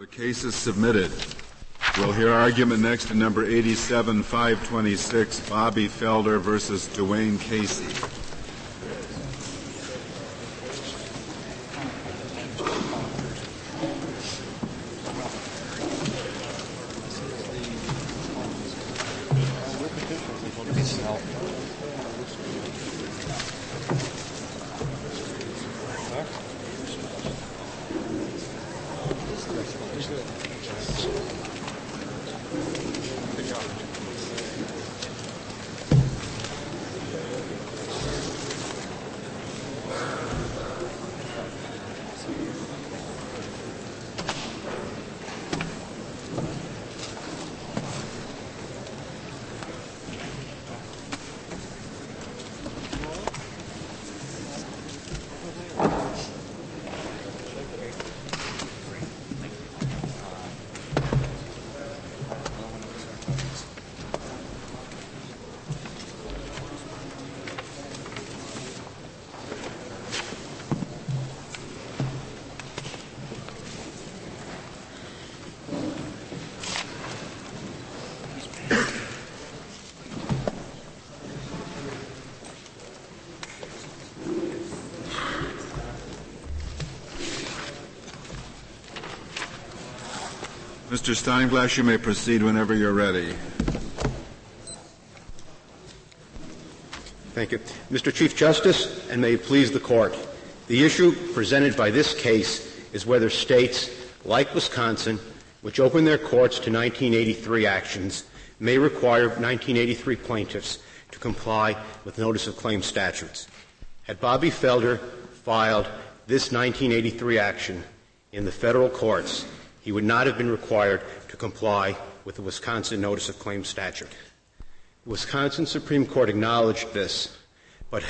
Case is submitted. We'll hear argument next in number 87-526, Bobby Felder versus Dwayne Casey. Mr. Steinglass, you may proceed whenever you're ready. Thank you. Mr. Chief Justice, and may it please the Court, the issue presented by this case is whether states, like Wisconsin, which opened their courts to 1983 actions, may require 1983 plaintiffs to comply with notice of claim statutes. Had Bobby Felder filed this 1983 action in the federal courts, he would not have been required to comply with the Wisconsin Notice of Claim statute. The Wisconsin Supreme Court acknowledged this, but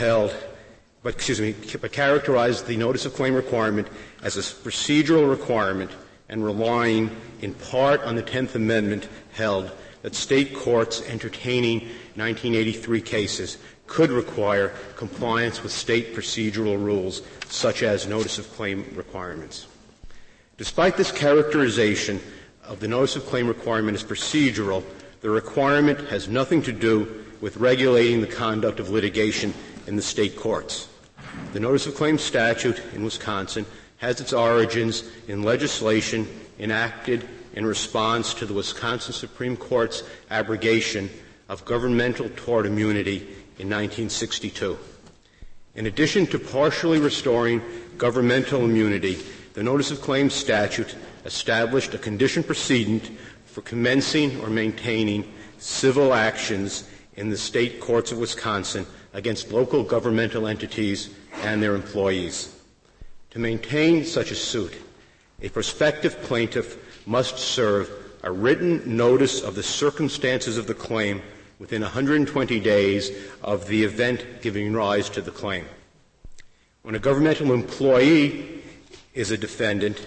characterized the Notice of Claim requirement as a procedural requirement and relying in part on the 10th Amendment held that state courts entertaining 1983 cases could require compliance with state procedural rules such as notice of claim requirements. Despite this characterization of the notice of claim requirement as procedural, the requirement has nothing to do with regulating the conduct of litigation in the state courts. The notice of claim statute in Wisconsin has its origins in legislation enacted in response to the Wisconsin Supreme Court's abrogation of governmental tort immunity in 1962. In addition to partially restoring governmental immunity, the Notice of Claim statute established a condition precedent for commencing or maintaining civil actions in the state courts of Wisconsin against local governmental entities and their employees. To maintain such a suit, a prospective plaintiff must serve a written notice of the circumstances of the claim within 120 days of the event giving rise to the claim. When a governmental employee is a defendant,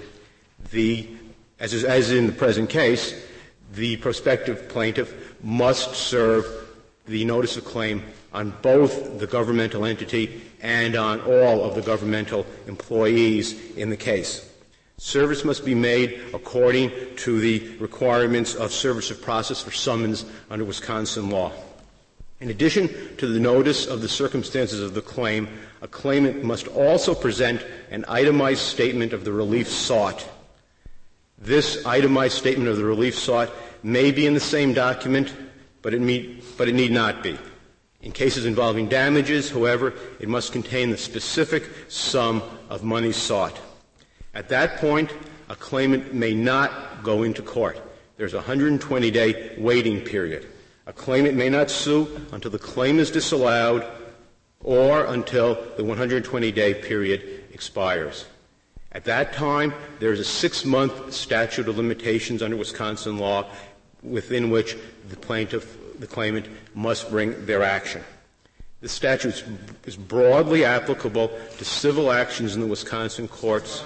as in the present case, the prospective plaintiff must serve the notice of claim on both the governmental entity and on all of the governmental employees in the case. Service must be made according to the requirements of service of process for summons under Wisconsin law. In addition to the notice of the circumstances of the claim, a claimant must also present an itemized statement of the relief sought. This itemized statement of the relief sought may be in the same document, but it need not be. In cases involving damages, however, it must contain the specific sum of money sought. At that point, a claimant may not go into court. There's a 120-day waiting period. A claimant may not sue until the claim is disallowed or until the 120-day period expires. At that time, there is a 6-month statute of limitations under Wisconsin law within which the claimant must bring their action. This statute is broadly applicable to civil actions in the Wisconsin courts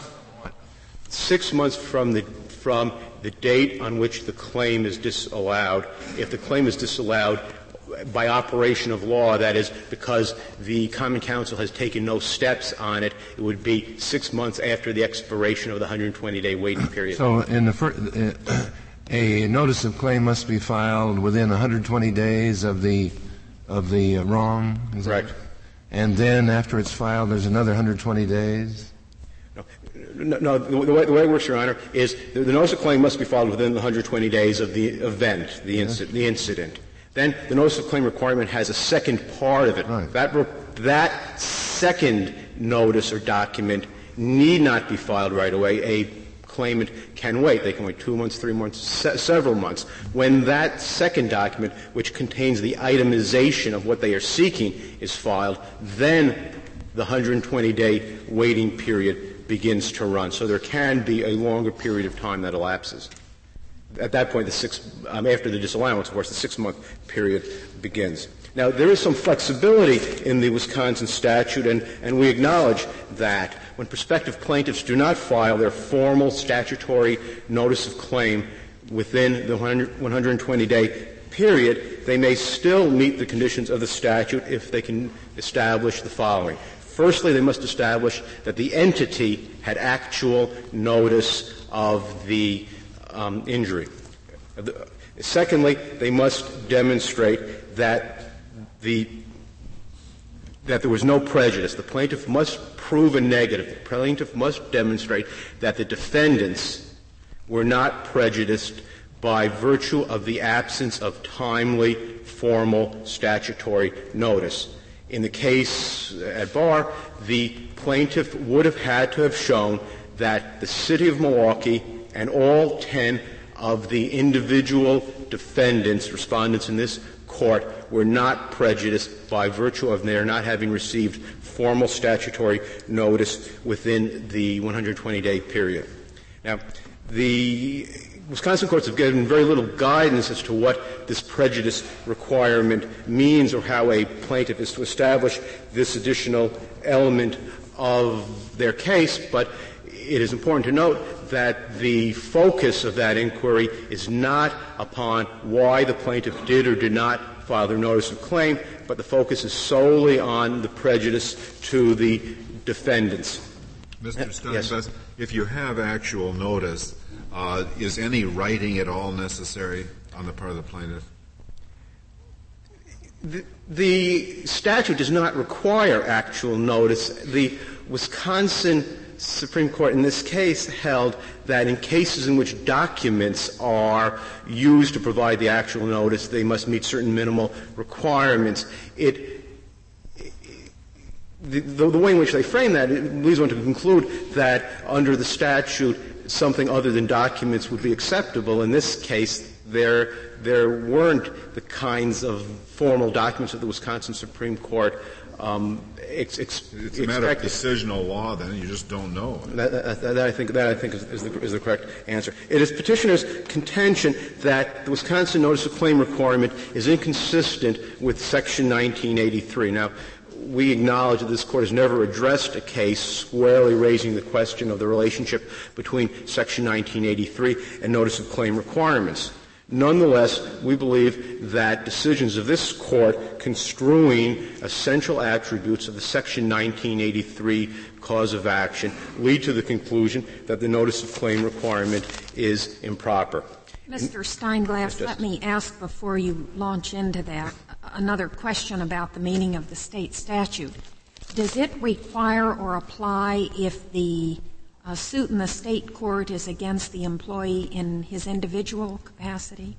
6 months from the date on which the claim is disallowed. If the claim is disallowed by operation of law, that is, because the Common Council has taken no steps on it, it would be 6 months after the expiration of the 120-day waiting period. So in a notice of claim must be filed within 120 days of the wrong? Correct. And then after it's filed, there's another 120 days? No, the way it works, Your Honor, is the notice of claim must be filed within the 120 days of the event, the incident. Then the notice of claim requirement has a second part of it. Right. That second notice or document need not be filed right away. A claimant can wait. They can wait 2 months, 3 months, several months. When that second document, which contains the itemization of what they are seeking, is filed, then the 120-day waiting period begins to run. So there can be a longer period of time that elapses. At that point, after the disallowance, of course, the 6-month period begins. Now, there is some flexibility in the Wisconsin statute, and we acknowledge that when prospective plaintiffs do not file their formal statutory notice of claim within the 120-day period, they may still meet the conditions of the statute if they can establish the following. Firstly, they must establish that the entity had actual notice of the injury. Secondly, they must demonstrate that there was no prejudice. The plaintiff must prove a negative. The plaintiff must demonstrate that the defendants were not prejudiced by virtue of the absence of timely, formal statutory notice. In the case at bar, the plaintiff would have had to have shown that the City of Milwaukee and all 10 of the individual defendants, respondents in this court, were not prejudiced by virtue of their not having received formal statutory notice within the 120-day period. Now, the Wisconsin courts have given very little guidance as to what this prejudice requirement means or how a plaintiff is to establish this additional element of their case, but it is important to note that the focus of that inquiry is not upon why the plaintiff did or did not file their notice of claim, but the focus is solely on the prejudice to the defendants. Mr. Steinbest, yes. If you have actual notice, is any writing at all necessary on the part of the plaintiff? The statute does not require actual notice. The Wisconsin Supreme Court in this case held that in cases in which documents are used to provide the actual notice, they must meet certain minimal requirements. The way in which they frame that, it leads one to conclude that under the statute, something other than documents would be acceptable. In this case, there weren't the kinds of formal documents that the Wisconsin Supreme Court It's a matter of decisional law, then. You just don't know. That I think is the correct answer. It is petitioner's contention that the Wisconsin Notice of Claim requirement is inconsistent with Section 1983. Now, we acknowledge that this Court has never addressed a case squarely raising the question of the relationship between Section 1983 and Notice of Claim requirements. Nonetheless, we believe that decisions of this Court construing essential attributes of the Section 1983 cause of action lead to the conclusion that the Notice of Claim requirement is improper. Mr. Steinglass, let me ask before you launch into that another question about the meaning of the state statute. Does it require or apply if the suit in the state court is against the employee in his individual capacity?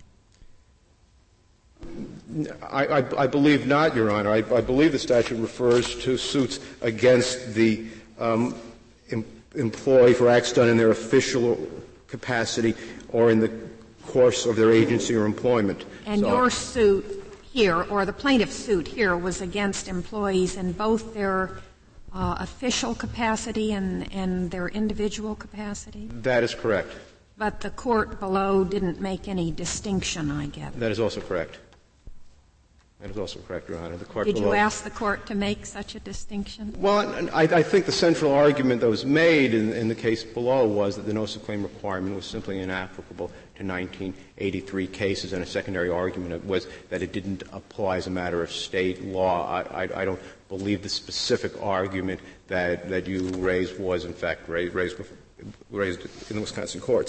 I believe not, Your Honor. I believe the statute refers to suits against the employee for acts done in their official capacity or in the course of their agency or employment. And your suit here, or the plaintiff's suit here, was against employees in both their official capacity and their individual capacity? That is correct. But the court below didn't make any distinction, I gather. That is also correct. That is also correct, Your Honor. The court Did below, you ask the court to make such a distinction? Well, I think the central argument that was made in the case below was that the notice of claim requirement was simply inapplicable to 1983 cases, and a secondary argument was that it didn't apply as a matter of state law. I don't believe the specific argument that you raised was, in fact, raised in the Wisconsin courts.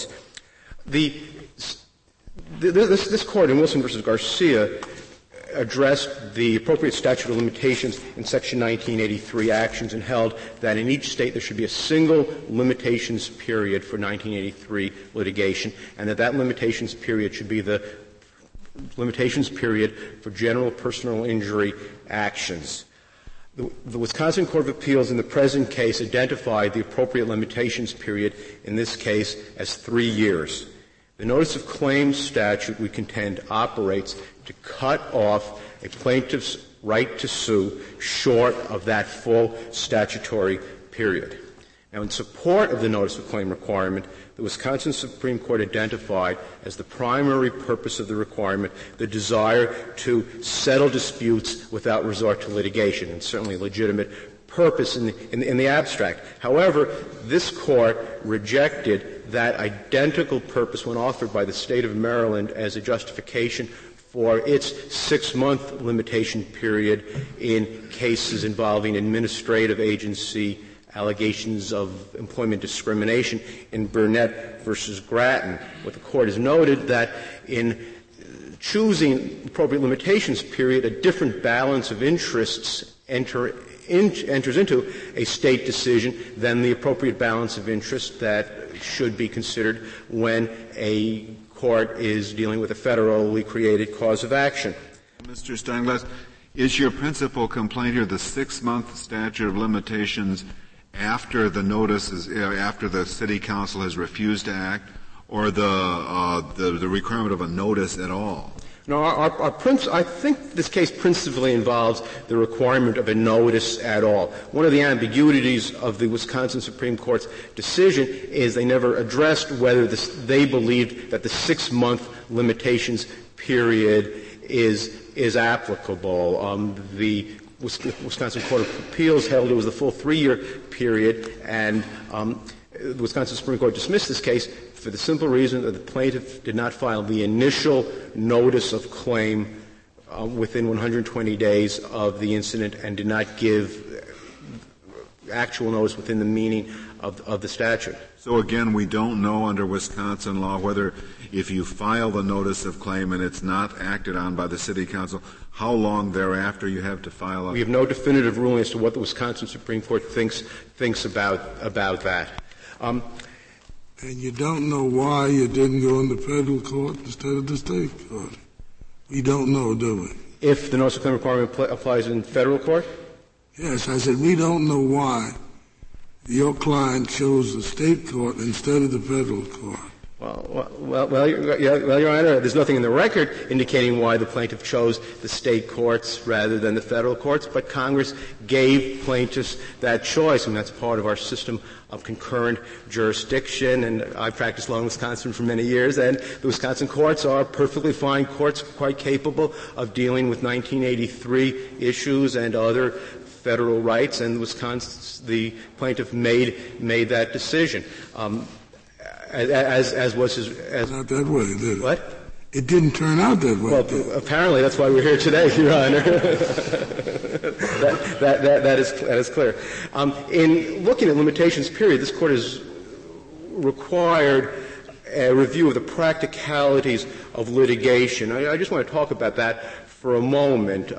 This court in Wilson v. Garcia addressed the appropriate statute of limitations in Section 1983 actions and held that in each state there should be a single limitations period for 1983 litigation, and that limitations period should be the limitations period for general personal injury actions. The Wisconsin Court of Appeals in the present case identified the appropriate limitations period in this case as 3 years. The notice of claim statute, we contend, operates to cut off a plaintiff's right to sue short of that full statutory period. Now, in support of the notice of claim requirement, the Wisconsin Supreme Court identified as the primary purpose of the requirement the desire to settle disputes without resort to litigation, and certainly a legitimate purpose in the abstract. However, this court rejected that identical purpose when offered by the State of Maryland as a justification for its 6-month limitation period in cases involving administrative agency allegations of employment discrimination in Burnett v. Grattan. What the court has noted that in choosing appropriate limitations period, a different balance of interests enters into a state decision than the appropriate balance of interest that should be considered when a court is dealing with a federally created cause of action. Mr. Steinglass, is your principal complaint here the 6-month statute of limitations after the notice is after the city council has refused to act, or the requirement of a notice at all? No, I think this case principally involves the requirement of a notice at all. One of the ambiguities of the Wisconsin Supreme Court's decision is they never addressed whether they believed that the 6-month limitations period is applicable. The Wisconsin Court of Appeals held it was the full 3-year period, and the Wisconsin Supreme Court dismissed this case for the simple reason that the plaintiff did not file the initial notice of claim within 120 days of the incident and did not give actual notice within the meaning of the statute. So again, we don't know under Wisconsin law whether if you file the notice of claim and it's not acted on by the city council, how long thereafter you have to file it? We have no definitive ruling as to what the Wisconsin Supreme Court thinks about that. And you don't know why you didn't go in the federal court instead of the state court. We don't know, do we? If the notice of claim requirement applies in federal court? Yes, I said we don't know why your client chose the state court instead of the federal court. Well, Your Honor, there's nothing in the record indicating why the plaintiff chose the state courts rather than the federal courts, but Congress gave plaintiffs that choice, and that's part of our system of concurrent jurisdiction. And I've practiced law in Wisconsin for many years, and the Wisconsin courts are perfectly fine courts, quite capable of dealing with 1983 issues and other federal rights, and the plaintiff made that decision. As was his. Not that way, did it? What? It didn't turn out that way. Well, apparently that's why we're here today, Your Honor. that is clear. In looking at limitations period, this Court has required a review of the practicalities of litigation. I just want to talk about that for a moment.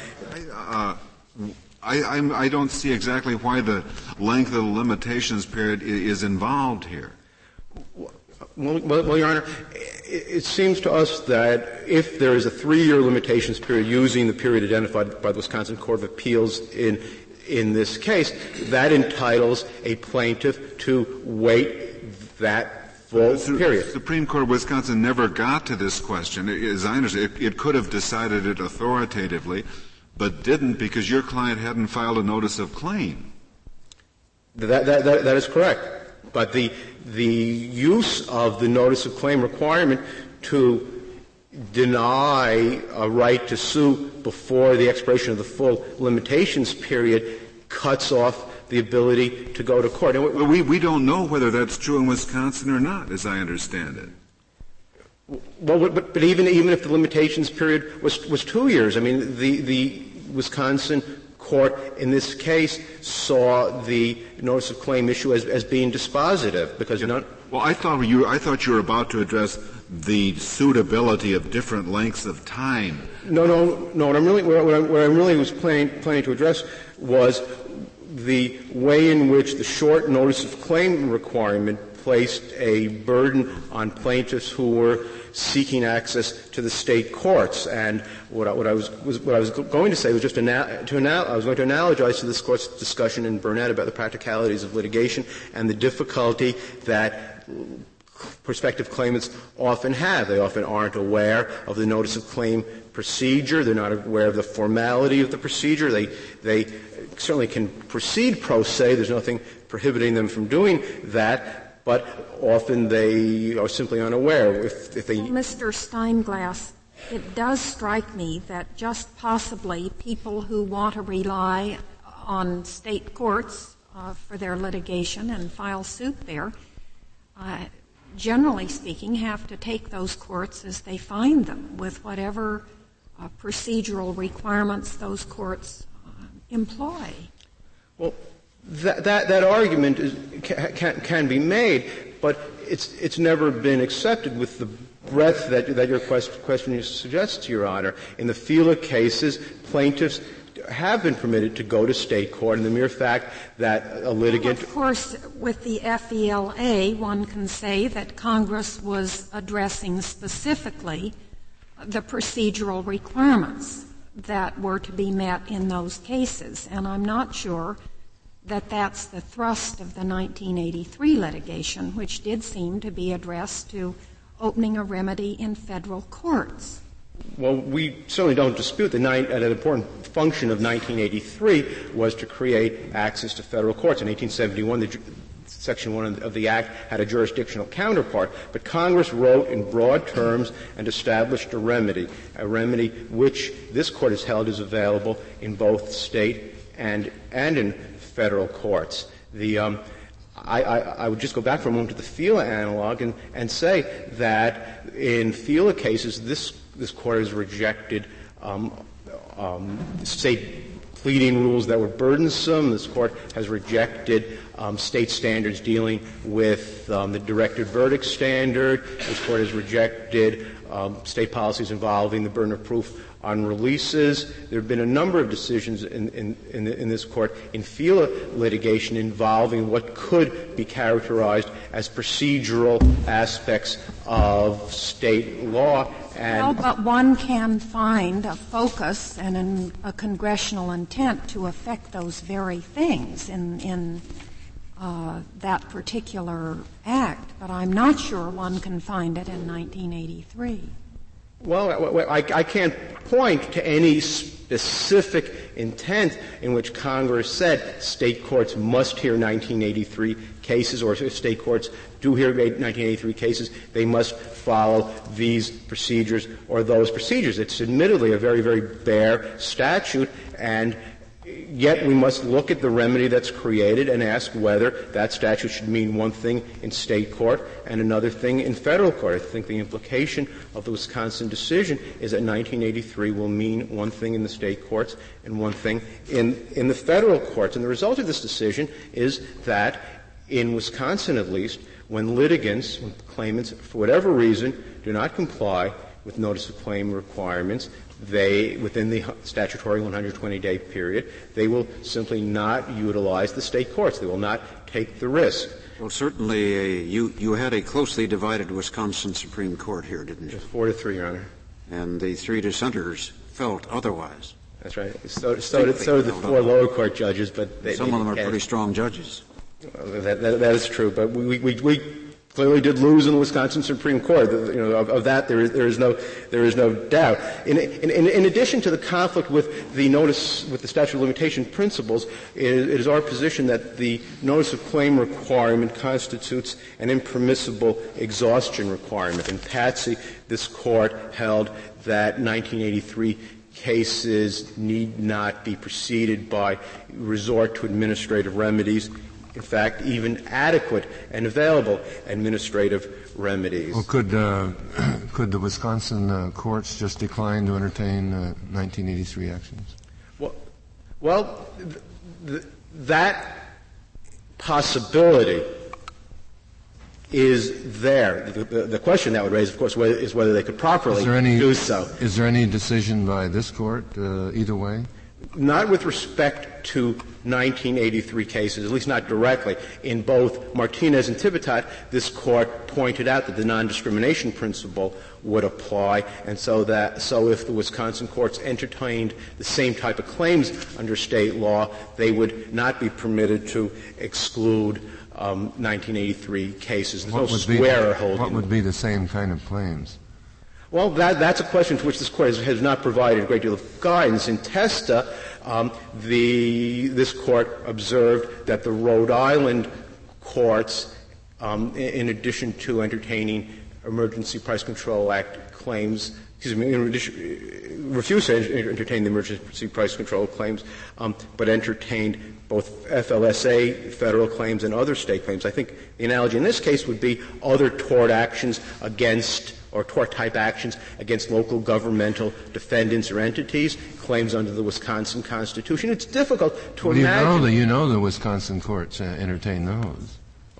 I don't see exactly why the length of the limitations period is involved here. Well, Your Honor, it seems to us that if there is a 3-year limitations period using the period identified by the Wisconsin Court of Appeals in this case, that entitles a plaintiff to wait that full period. The Supreme Court of Wisconsin never got to this question. As I understand, it could have decided it authoritatively, but didn't because your client hadn't filed a notice of claim. That is correct. But the use of the notice of claim requirement to deny a right to sue before the expiration of the full limitations period cuts off the ability to go to court. And we don't know whether that's true in Wisconsin or not, as I understand it. Well, but even if the limitations period was 2 years, I mean, the Wisconsin court in this case saw the notice of claim issue as being dispositive because Well, I thought you were about to address the suitability of different lengths of time. No. What I really was planning to address was the way in which the short notice of claim requirement placed a burden on plaintiffs who were seeking access to the state courts. And what I was going to say was just I was going to analogize to this court's discussion in Burnett about the practicalities of litigation and the difficulty that prospective claimants often have. They often aren't aware of the notice of claim procedure. They're not aware of the formality of the procedure. They certainly can proceed pro se. There's nothing prohibiting them from doing that, but often they are simply unaware. If they Mr. Steinglass, it does strike me that just possibly people who want to rely on state courts for their litigation and file suit there, generally speaking, have to take those courts as they find them, with whatever procedural requirements those courts employ. Well, that argument can be made, but it's never been accepted with the breadth that your question suggests, Your Honor. In the FILA cases, plaintiffs have been permitted to go to state court, and the mere fact that a litigant... Well, of course, with the FELA, one can say that Congress was addressing specifically the procedural requirements that were to be met in those cases, and I'm not sure that that's the thrust of the 1983 litigation, which did seem to be addressed to opening a remedy in federal courts. Well, we certainly don't dispute that an important function of 1983 was to create access to federal courts. In 1871, Section 1 of the Act had a jurisdictional counterpart, but Congress wrote in broad terms and established a remedy which this Court has held is available in both state and in federal courts. I would just go back for a moment to the FILA analog and say that in FILA cases, this Court has rejected state pleading rules that were burdensome. This Court has rejected state standards dealing with the directed verdict standard. This Court has rejected state policies involving the burden of proof on releases. There have been a number of decisions in this Court in FILA litigation involving what could be characterized as procedural aspects of state law. Well, but one can find a focus and a congressional intent to affect those very things in that particular act, but I'm not sure one can find it in 1983. Well, I can't point to any specific intent in which Congress said state courts must hear 1983 cases, or if state courts do hear 1983 cases, they must follow these procedures or those procedures. It's admittedly a very, very bare statute, and yet we must look at the remedy that's created and ask whether that statute should mean one thing in state court and another thing in federal court. I think the implication of the Wisconsin decision is that 1983 will mean one thing in the state courts and one thing in the federal courts. And the result of this decision is that in Wisconsin, at least, when litigants, when claimants, for whatever reason, do not comply with notice of claim requirements, within the statutory 120-day period, they will simply not utilize the state courts. They will not take the risk. Well, certainly you had a closely divided Wisconsin Supreme Court here, didn't you? 4-3, Your Honor. And the 3 dissenters felt otherwise. That's right. So did the 4 lower court judges, but some of them are pretty strong judges. That is true, but we clearly did lose in the Wisconsin Supreme Court. Of that there is no doubt. In addition to the conflict with the statute of limitation principles, it is our position that the notice of claim requirement constitutes an impermissible exhaustion requirement. In Patsy, this Court held that 1983 cases need not be preceded by resort to administrative remedies. In fact, even adequate and available administrative remedies. Well, could the Wisconsin courts just decline to entertain 1983 actions? Well, that possibility is there. The question that would raise, of course, is whether they could properly do so. Is there any decision by this court either way? Not with respect to 1983 cases, at least not directly. In both Martinez and Thibodeau, this Court pointed out that the non-discrimination principle would apply, and so if the Wisconsin courts entertained the same type of claims under state law, they would not be permitted to exclude 1983 cases. There's no square holding. What would be the same kind of claims? Well, that's a question to which this Court has not provided a great deal of guidance. In Testa, this Court observed that the Rhode Island courts, in addition to entertaining Emergency Price Control Act claims, refused to entertain the Emergency Price Control claims, but entertained both FLSA federal claims and other state claims. I think the analogy in this case would be other tort actions or tort-type actions against local governmental defendants or entities, claims under the Wisconsin Constitution. It's difficult to imagine. You know the Wisconsin courts entertain those.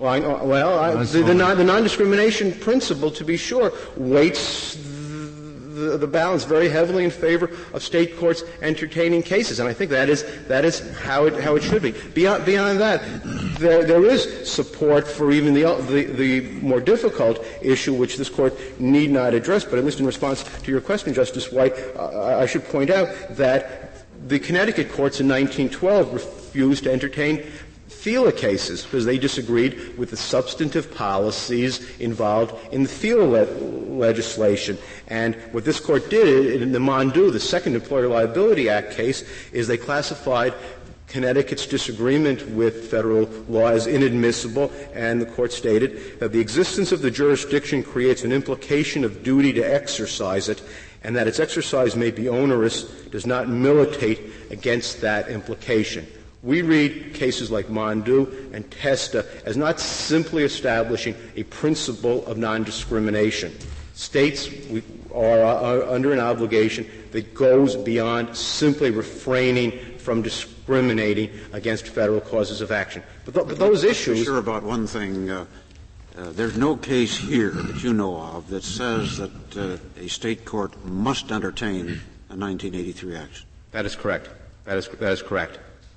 The non-discrimination principle, to be sure, weights the balance very heavily in favor of state courts entertaining cases, and I think that is how it should be. Beyond that, there is support for even the more difficult issue, which this Court need not address. But at least in response to your question, Justice White, I should point out that the Connecticut courts in 1912 refused to entertain FELA cases because they disagreed with the substantive policies involved in the FELA legislation. And what this Court did in the Mondew, the Second Employer Liability Act case, is they classified Connecticut's disagreement with federal law as inadmissible, and the Court stated that the existence of the jurisdiction creates an implication of duty to exercise it, and that its exercise may be onerous does not militate against that implication. We read cases like Mondew and Testa as not simply establishing a principle of non-discrimination. States are under an obligation that goes beyond simply refraining from discriminating against federal causes of action. But those issues— I'm sure about one thing. There's no case here that you know of that says that a state court must entertain a 1983 action. That is correct. That is correct.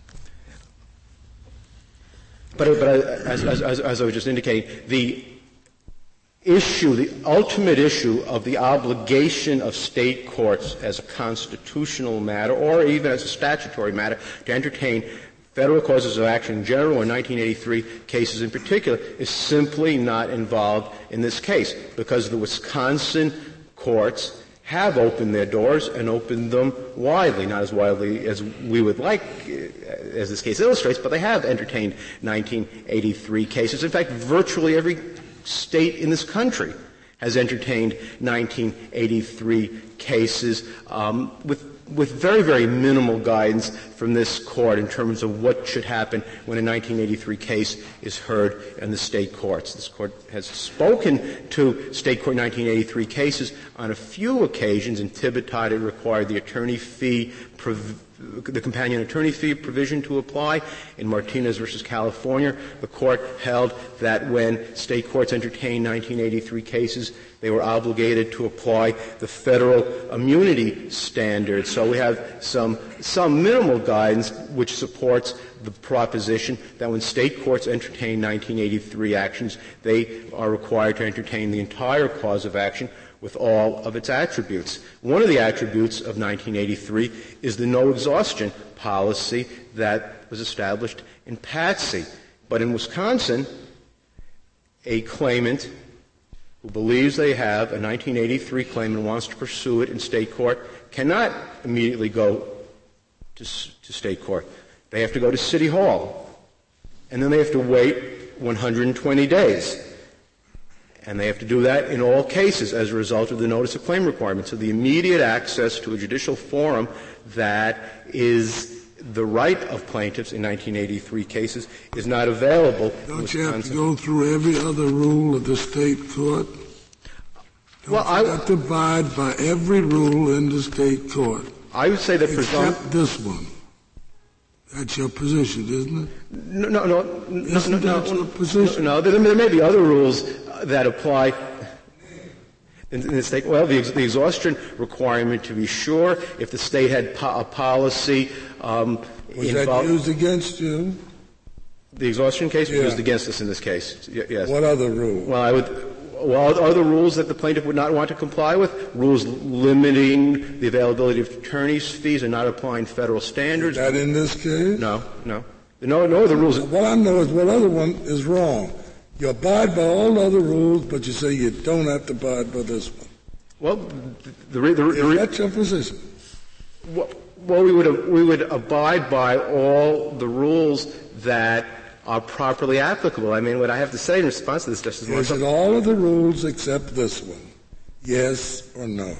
But as I was just indicating, the ultimate issue of the obligation of state courts as a constitutional matter or even as a statutory matter to entertain federal causes of action in general or 1983 cases in particular is simply not involved in this case because the Wisconsin courts have opened their doors and opened them widely, not as widely as we would like, as this case illustrates, but they have entertained 1983 cases. In fact, virtually every state in this country has entertained 1983 cases with very, very minimal guidance from this Court in terms of what should happen when a 1983 case is heard in the state courts. This Court has spoken to state court 1983 cases on a few occasions. In Thibodeau, it required the the companion attorney fee provision to apply. In Martinez v. California, the Court held that when state courts entertained 1983 cases, they were obligated to apply the federal immunity standards. So we have some minimal guidance which supports the proposition that when state courts entertain 1983 actions, they are required to entertain the entire cause of action with all of its attributes. One of the attributes of 1983 is the no exhaustion policy that was established in Patsy. But in Wisconsin, a claimant who believes they have a 1983 claim and wants to pursue it in state court cannot immediately go to state court. They have to go to City Hall, and then they have to wait 120 days. And they have to do that in all cases as a result of the notice of claim requirement. So the immediate access to a judicial forum that is the right of plaintiffs in 1983 cases is not available. Don't you have to go through every other rule of the state court? You have to abide by every rule in the state court. I would say that except this one. That's your position, isn't it? No. Your position? No, there may be other rules that apply in the state. Well, the exhaustion requirement, to be sure, if the state had a policy was that used against you? The exhaustion case was used against us in this case. Yes. What other rule? Well, other rules that the plaintiff would not want to comply with, rules limiting the availability of attorney's fees and not applying federal standards. Is that in this case? No other rules. What I know is what other one is wrong. You abide by all other rules, but you say you don't have to abide by this one. Well, that's your position. Well, we would abide by all the rules that are properly applicable. I mean, what I have to say in response to this, Justice Marshall. Is it all of the rules except this one? Yes or no?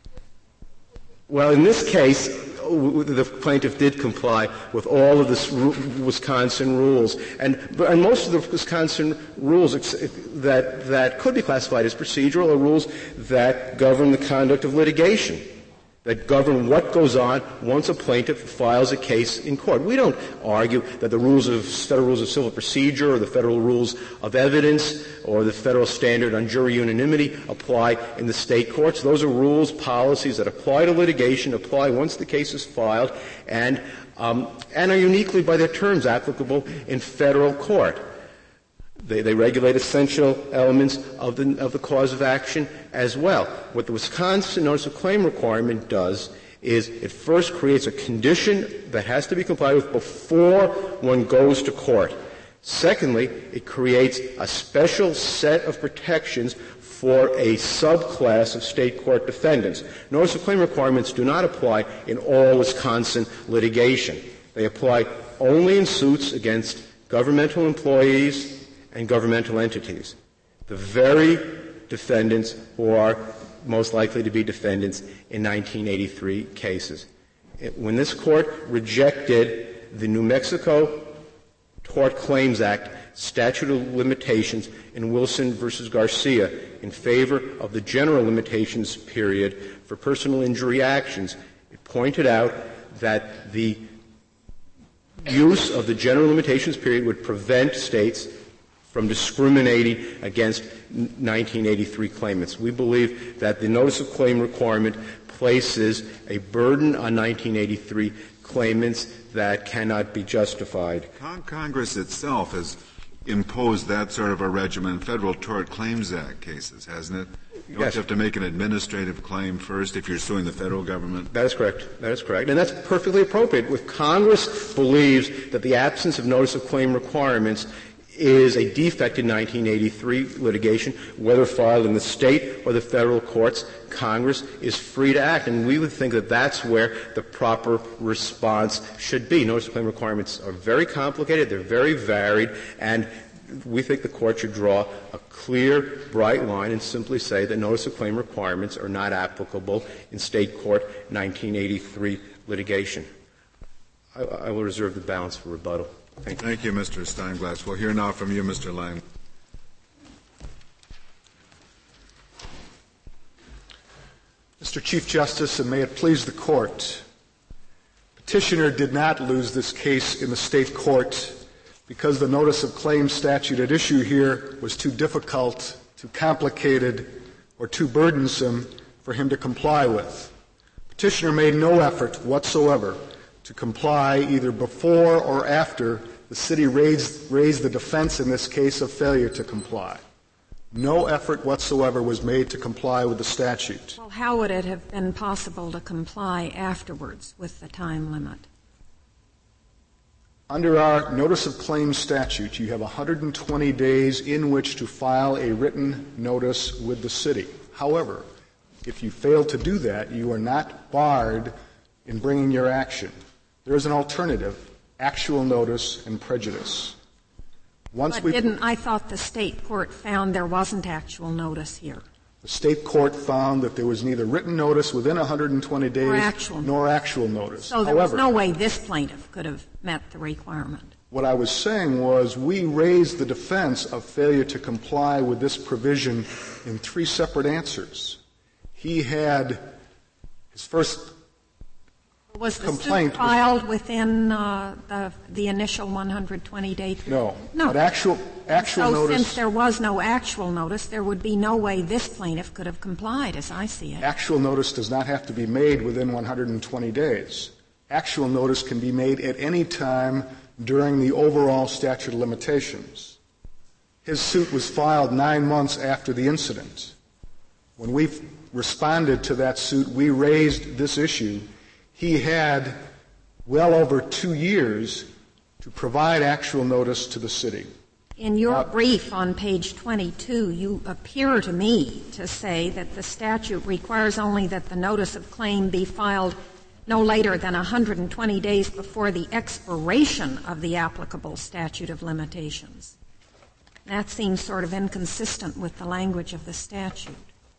Well, in this case, the plaintiff did comply with all of the Wisconsin rules, and most of the Wisconsin rules that could be classified as procedural are rules that govern the conduct of litigation, that govern what goes on once a plaintiff files a case in court. We don't argue that the federal rules of civil procedure or the federal rules of evidence or the federal standard on jury unanimity apply in the state courts. Those are rules, policies that apply to litigation, apply once the case is filed, and are uniquely by their terms applicable in federal court. They regulate essential elements of the cause of action as well. What the Wisconsin Notice of Claim requirement does is it first creates a condition that has to be complied with before one goes to court. Secondly, it creates a special set of protections for a subclass of state court defendants. Notice of Claim requirements do not apply in all Wisconsin litigation. They apply only in suits against governmental employees and governmental entities, the very defendants who are most likely to be defendants in 1983 cases. When this court rejected the New Mexico Tort Claims Act statute of limitations in Wilson versus Garcia in favor of the general limitations period for personal injury actions, it pointed out that the use of the general limitations period would prevent states from discriminating against 1983 claimants. We believe that the Notice of Claim requirement places a burden on 1983 claimants that cannot be justified. Congress itself has imposed that sort of a regimen in Federal Tort Claims Act cases, hasn't it? You Yes. have to make an administrative claim first if you're suing the federal government. That is correct. And that's perfectly appropriate. If Congress believes that the absence of Notice of Claim requirements is a defect in 1983 litigation, whether filed in the state or the federal courts, Congress is free to act. And we would think that that's where the proper response should be. Notice of Claim requirements are very complicated, they're very varied, and we think the court should draw a clear, bright line and simply say that Notice of Claim requirements are not applicable in state court 1983 litigation. I will reserve the balance for rebuttal. Thank you, Mr. Steinglass. We'll hear now from you, Mr. Lang. Mr. Chief Justice, and may it please the Court, Petitioner did not lose this case in the state court because the Notice of Claim statute at issue here was too difficult, too complicated, or too burdensome for him to comply with. Petitioner made no effort whatsoever to comply either before or after the city raised the defense in this case of failure to comply. No effort whatsoever was made to comply with the statute. Well, how would it have been possible to comply afterwards with the time limit? Under our notice of claim statute, you have 120 days in which to file a written notice with the city. However, if you fail to do that, you are not barred in bringing your action. There is an alternative, actual notice and prejudice. I thought the state court found there wasn't actual notice here. The state court found that there was neither written notice within 120 days nor actual notice. So there was no way this plaintiff could have met the requirement. What I was saying was we raised the defense of failure to comply with this provision in 3 separate answers. He had his first was the complaint suit filed within the initial 120-day period? No. No. But actual notice. Since there was no actual notice, there would be no way this plaintiff could have complied, as I see it. Actual notice does not have to be made within 120 days. Actual notice can be made at any time during the overall statute of limitations. His suit was filed 9 months after the incident. When we responded to that suit, we raised this issue. He had well over 2 years to provide actual notice to the city. In your brief on page 22, you appear to me to say that the statute requires only that the notice of claim be filed no later than 120 days before the expiration of the applicable statute of limitations. That seems sort of inconsistent with the language of the statute.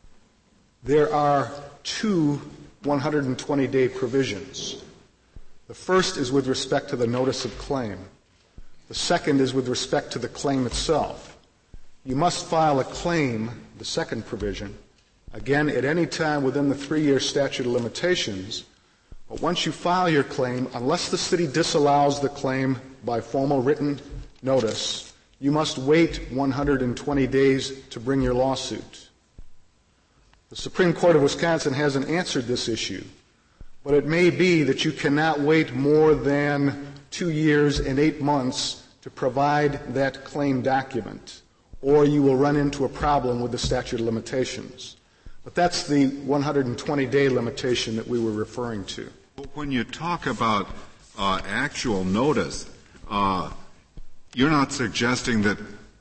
There are 2 120-day provisions. The first is with respect to the notice of claim. The second is with respect to the claim itself. You must file a claim, the second provision, again at any time within the 3-year statute of limitations. But once you file your claim, unless the city disallows the claim by formal written notice, you must wait 120 days to bring your lawsuit. The Supreme Court of Wisconsin hasn't answered this issue, but it may be that you cannot wait more than 2 years and 8 months to provide that claim document, or you will run into a problem with the statute of limitations. But that's the 120-day limitation that we were referring to. When you talk about actual notice, you're not suggesting that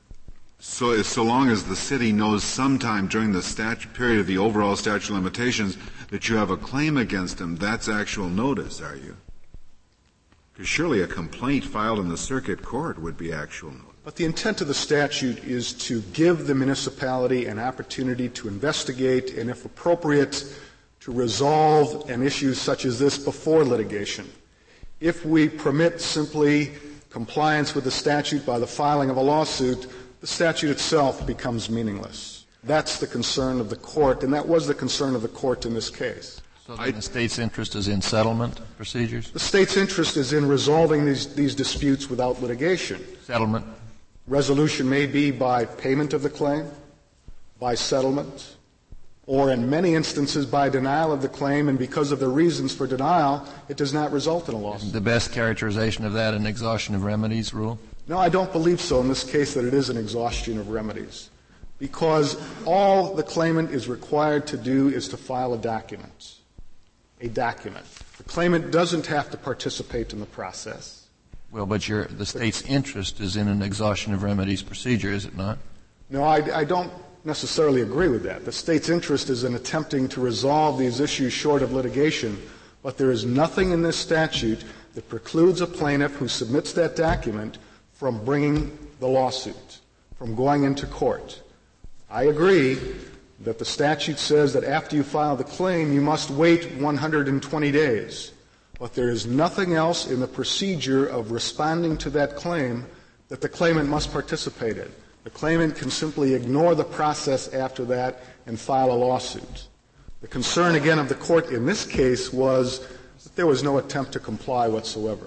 so long as the city knows sometime during the period of the overall statute of limitations that you have a claim against them, that's actual notice, are you? Because surely a complaint filed in the circuit court would be actual notice. But the intent of the statute is to give the municipality an opportunity to investigate and, if appropriate, to resolve an issue such as this before litigation. If we permit simply compliance with the statute by the filing of a lawsuit, the statute itself becomes meaningless. That's the concern of the court, and that was the concern of the court in this case. So the state's interest is in settlement procedures? The state's interest is in resolving these disputes without litigation. Settlement? Resolution may be by payment of the claim, by settlement, or in many instances by denial of the claim, and because of the reasons for denial, it does not result in a lawsuit. The best characterization of that an exhaustion of remedies rule? No, I don't believe so in this case that it is an exhaustion of remedies, because all the claimant is required to do is to file a document. A document. The claimant doesn't have to participate in the process. Well, but the state's interest is in an exhaustion of remedies procedure, is it not? No, I don't necessarily agree with that. The state's interest is in attempting to resolve these issues short of litigation, but there is nothing in this statute that precludes a plaintiff who submits that document from bringing the lawsuit, from going into court. I agree that the statute says that after you file the claim, you must wait 120 days. But there is nothing else in the procedure of responding to that claim that the claimant must participate in. The claimant can simply ignore the process after that and file a lawsuit. The concern, again, of the court in this case was that there was no attempt to comply whatsoever.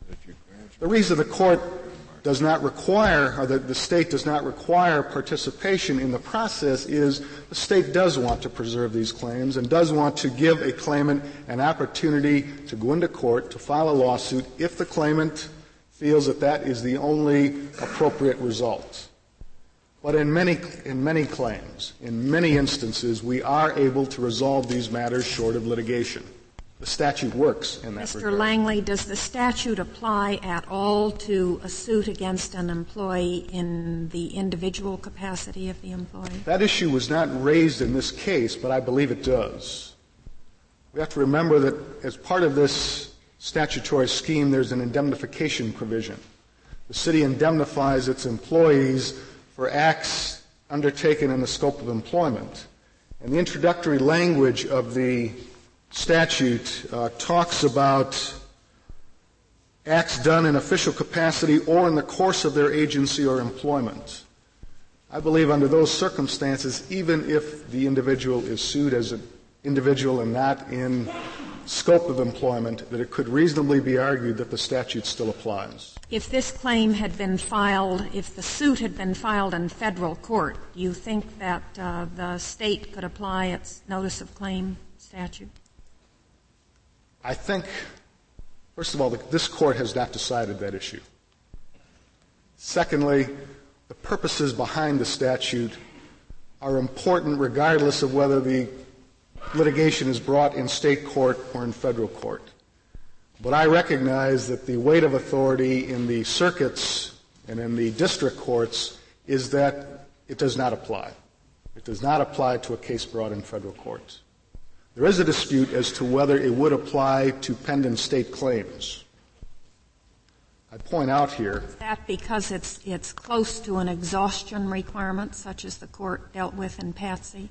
The reason the court does not require, or the state does not require participation in the process is the state does want to preserve these claims and does want to give a claimant an opportunity to go into court to file a lawsuit if the claimant feels that that is the only appropriate result. But in many claims, in many instances, we are able to resolve these matters short of litigation. the statute works in that Mr. regard. Langley, does the statute apply at all to a suit against an employee in the individual capacity of the employee? That issue was not raised in this case, but I believe it does. We have to remember that as part of this statutory scheme, there's an indemnification provision. The city indemnifies its employees for acts undertaken in the scope of employment. And the introductory language of the statute talks about acts done in official capacity or in the course of their agency or employment. I believe under those circumstances, even if the individual is sued as an individual and not in scope of employment, that it could reasonably be argued that the statute still applies. If this claim had been filed, if the suit had been filed in federal court, do you think that the state could apply its notice of claim statute? I think, first of all, this court has not decided that issue. Secondly, the purposes behind the statute are important regardless of whether the litigation is brought in state court or in federal court. But I recognize that the weight of authority in the circuits and in the district courts is that it does not apply. It does not apply to a case brought in federal court. There is a dispute as to whether it would apply to pending state claims. I point out here. Is that because it's close to an exhaustion requirement, such as the court dealt with in Patsy?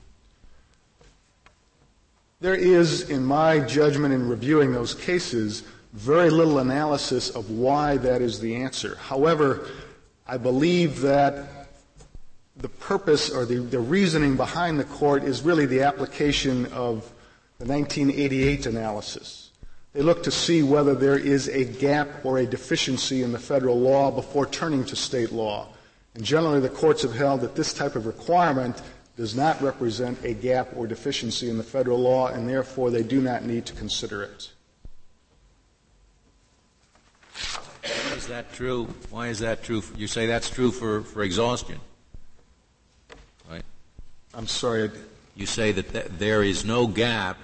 There is, in my judgment in reviewing those cases, very little analysis of why that is the answer. However, I believe that the purpose or the reasoning behind the court is really the application of the 1988 analysis. They look to see whether there is a gap or a deficiency in the federal law before turning to state law. And generally the courts have held that this type of requirement does not represent a gap or deficiency in the federal law, and therefore they do not need to consider it. Why is that true? Why is that true? You say that's true for exhaustion, right? I'm sorry. You say that there is no gap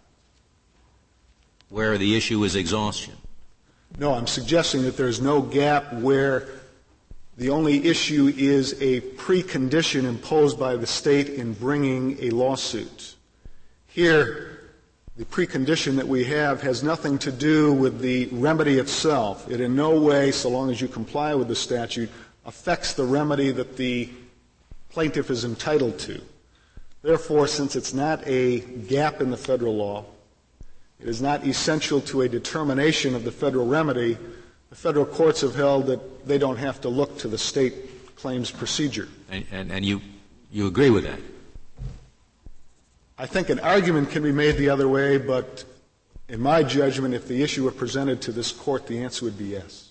where the issue is exhaustion. No, I'm suggesting that there is no gap where the only issue is a precondition imposed by the state in bringing a lawsuit. Here, the precondition that we have has nothing to do with the remedy itself. It in no way, so long as you comply with the statute, affects the remedy that the plaintiff is entitled to. Therefore, since it's not a gap in the federal law, it is not essential to a determination of the federal remedy, the federal courts have held that they don't have to look to the state claims procedure. And you agree with that? I think an argument can be made the other way, but in my judgment, if the issue were presented to this court, the answer would be yes.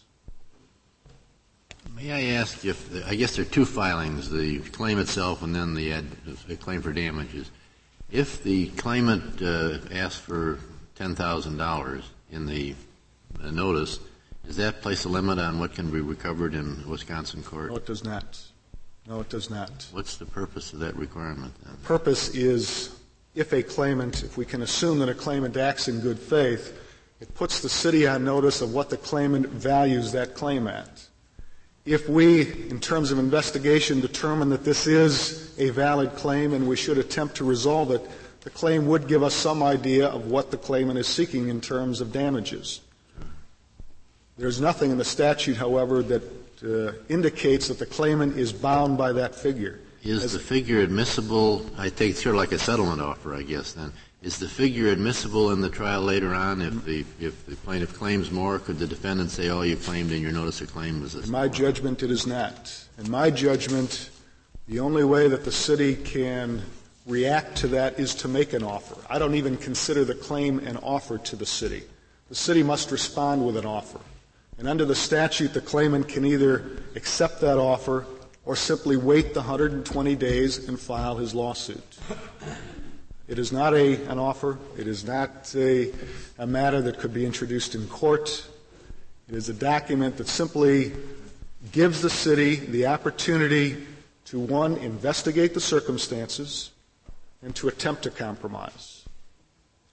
May I ask if, I guess there are two filings, the claim itself and then the claim for damages. If the claimant asks for $10,000 in the notice, does that place a limit on what can be recovered in Wisconsin court? No, it does not. No, it does not. What's the purpose of that requirement then? The purpose is if a claimant, if we can assume that a claimant acts in good faith, it puts the city on notice of what the claimant values that claim at. If we, in terms of investigation, determine that this is a valid claim and we should attempt to resolve it, the claim would give us some idea of what the claimant is seeking in terms of damages. There's nothing in the statute, however, that indicates that the claimant is bound by that figure. Is the figure admissible? I take it sort of like a settlement offer, I guess, then. Is the figure admissible in the trial later on? If the plaintiff claims more, could the defendant say, all you claimed in your notice of claim was this? In my judgment, it is not. In my judgment, the only way that the city can react to that is to make an offer. I don't even consider the claim an offer to the city. The city must respond with an offer. And under the statute, the claimant can either accept that offer or simply wait the 120 days and file his lawsuit. It is not an offer. It is not a matter that could be introduced in court. It is a document that simply gives the city the opportunity to, one, investigate the circumstances and to attempt to compromise.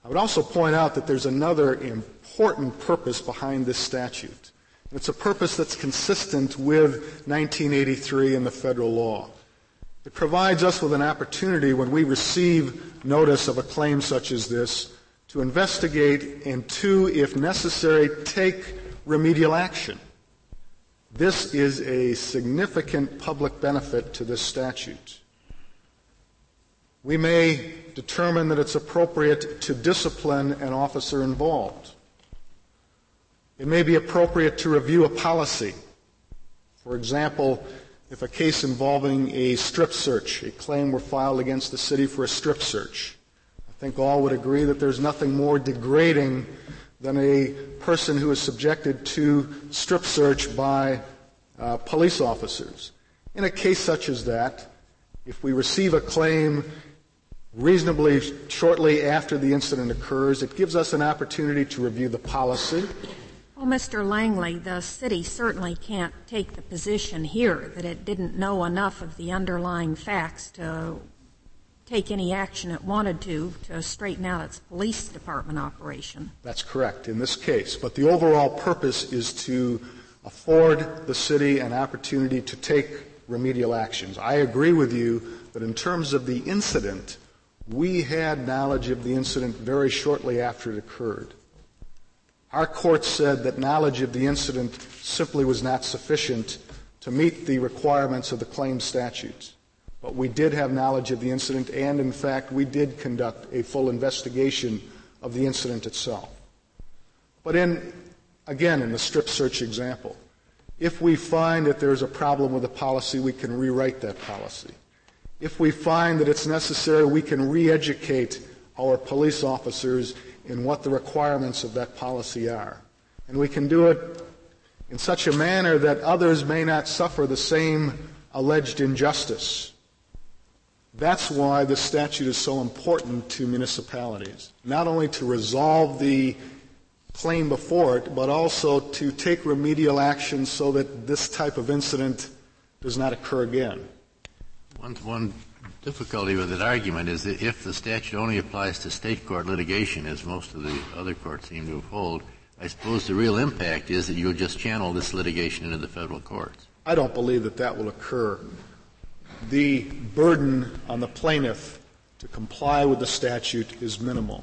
I would also point out that there's another important purpose behind this statute. It's a purpose that's consistent with 1983 and the federal law. It provides us with an opportunity when we receive notice of a claim such as this to investigate and to, if necessary, take remedial action. This is a significant public benefit to this statute. We may determine that it's appropriate to discipline an officer involved. It may be appropriate to review a policy. For example, if a case involving a strip search, a claim were filed against the city for a strip search, I think all would agree that there's nothing more degrading than a person who is subjected to strip search by police officers. In a case such as that, if we receive a claim reasonably shortly after the incident occurs, it gives us an opportunity to review the policy. Well, Mr. Langley, the city certainly can't take the position here that it didn't know enough of the underlying facts to take any action it wanted to straighten out its police department operation. That's correct in this case. But the overall purpose is to afford the city an opportunity to take remedial actions. I agree with you that in terms of the incident, we had knowledge of the incident very shortly after it occurred. Our court said that knowledge of the incident simply was not sufficient to meet the requirements of the claim statute. But we did have knowledge of the incident, and in fact, we did conduct a full investigation of the incident itself. But again, in the strip search example, if we find that there's a problem with the policy, we can rewrite that policy. If we find that it's necessary, we can re-educate our police officers in what the requirements of that policy are. And we can do it in such a manner that others may not suffer the same alleged injustice. That's why this statute is so important to municipalities, not only to resolve the claim before it, but also to take remedial action so that this type of incident does not occur again. One difficulty with that argument is that if the statute only applies to state court litigation, as most of the other courts seem to uphold, I suppose the real impact is that you'll just channel this litigation into the federal courts. I don't believe that that will occur. The burden on the plaintiff to comply with the statute is minimal.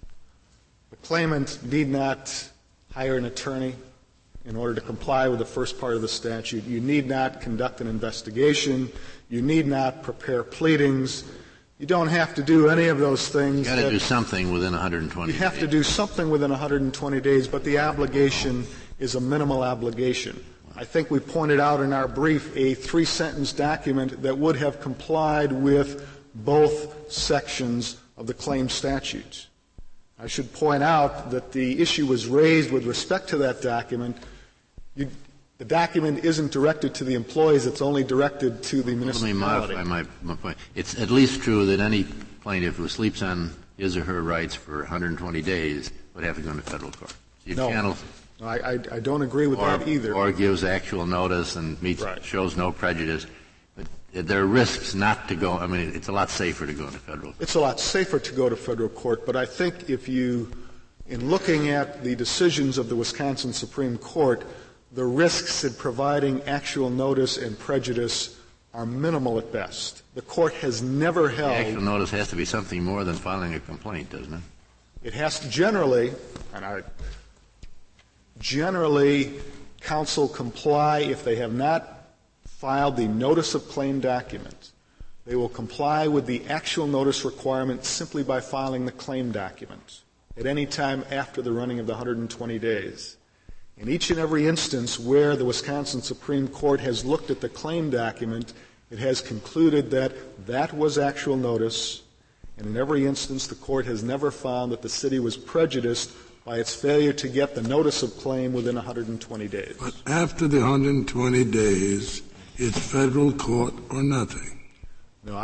The claimant need not hire an attorney in order to comply with the first part of the statute. You need not conduct an investigation. You need not prepare pleadings. You don't have to do any of those things. You've got to do something within 120 days. You have to do something within 120 days, but the obligation is a minimal obligation. I think we pointed out in our brief a 3-sentence document that would have complied with both sections of the claim statute. I should point out that the issue was raised with respect to that document. The document isn't directed to the employees. It's only directed to the municipality. Let me modify my point. It's at least true that any plaintiff who sleeps on his or her rights for 120 days would have to go into federal court. No, I don't agree with that either. Or gives actual notice and shows no prejudice. But there are risks not to go. I mean, it's a lot safer to go into federal court. It's a lot safer to go to federal court, but I think in looking at the decisions of the Wisconsin Supreme Court, the risks in providing actual notice and prejudice are minimal at best. The court has never held. The actual notice has to be something more than filing a complaint, doesn't it? It has to generally counsel comply if they have not filed the notice of claim document. They will comply with the actual notice requirement simply by filing the claim document at any time after the running of the 120 days. In each and every instance where the Wisconsin Supreme Court has looked at the claim document, it has concluded that that was actual notice, and in every instance the court has never found that the city was prejudiced by its failure to get the notice of claim within 120 days. But after the 120 days, it's federal court or nothing. No,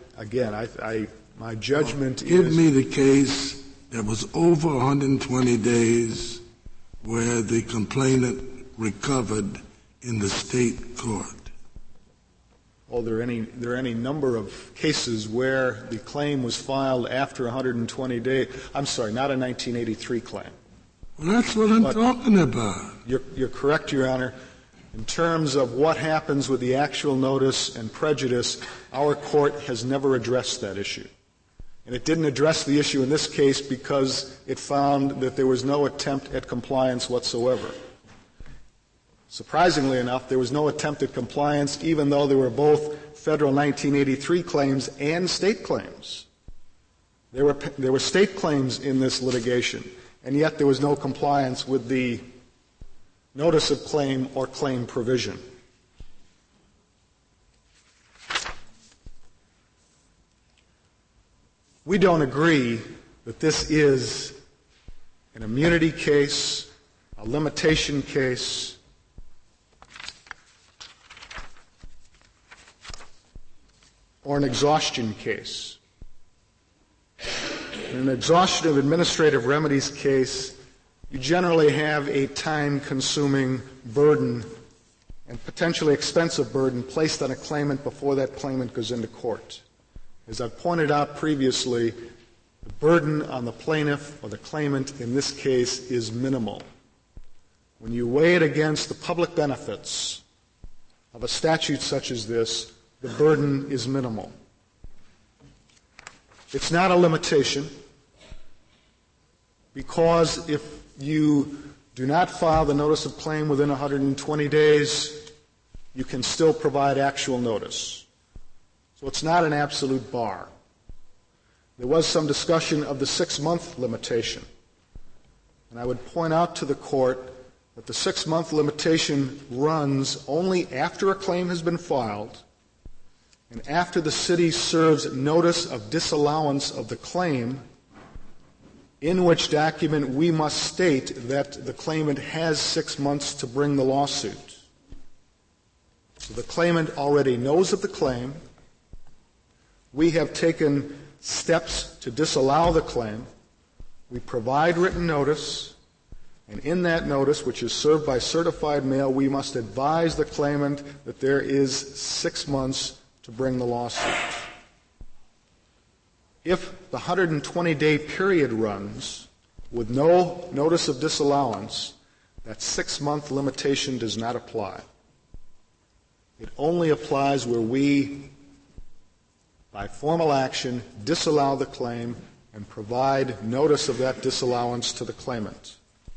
my judgment is... Give me the case that was over 120 days where the complainant recovered in the state court. there are any number of cases where the claim was filed after 120 days. I'm sorry, not a 1983 claim. Well, that's what I'm talking about. You're correct, Your Honor. In terms of what happens with the actual notice and prejudice, our court has never addressed that issue. And it didn't address the issue in this case because it found that there was no attempt at compliance whatsoever. Surprisingly enough, there was no attempt at compliance even though there were both federal 1983 claims and state claims. There were state claims in this litigation, and yet there was no compliance with the notice of claim or claim provision. We don't agree that this is an immunity case, a limitation case, or an exhaustion case. In an exhaustion of administrative remedies case, you generally have a time-consuming burden and potentially expensive burden placed on a claimant before that claimant goes into court. As I've pointed out previously, the burden on the plaintiff or the claimant in this case is minimal. When you weigh it against the public benefits of a statute such as this, the burden is minimal. It's not a limitation because if you do not file the notice of claim within 120 days, you can still provide actual notice. So it's not an absolute bar. There was some discussion of the 6-month limitation. And I would point out to the court that the 6-month limitation runs only after a claim has been filed and after the city serves notice of disallowance of the claim, in which document we must state that the claimant has 6 months to bring the lawsuit. So the claimant already knows of the claim. We have taken steps to disallow the claim. We provide written notice, and in that notice, which is served by certified mail, we must advise the claimant that there is 6 months to bring the lawsuit. If the 120-day period runs with no notice of disallowance, that 6-month limitation does not apply. It only applies where we, by formal action, disallow the claim and provide notice of that disallowance to the claimant.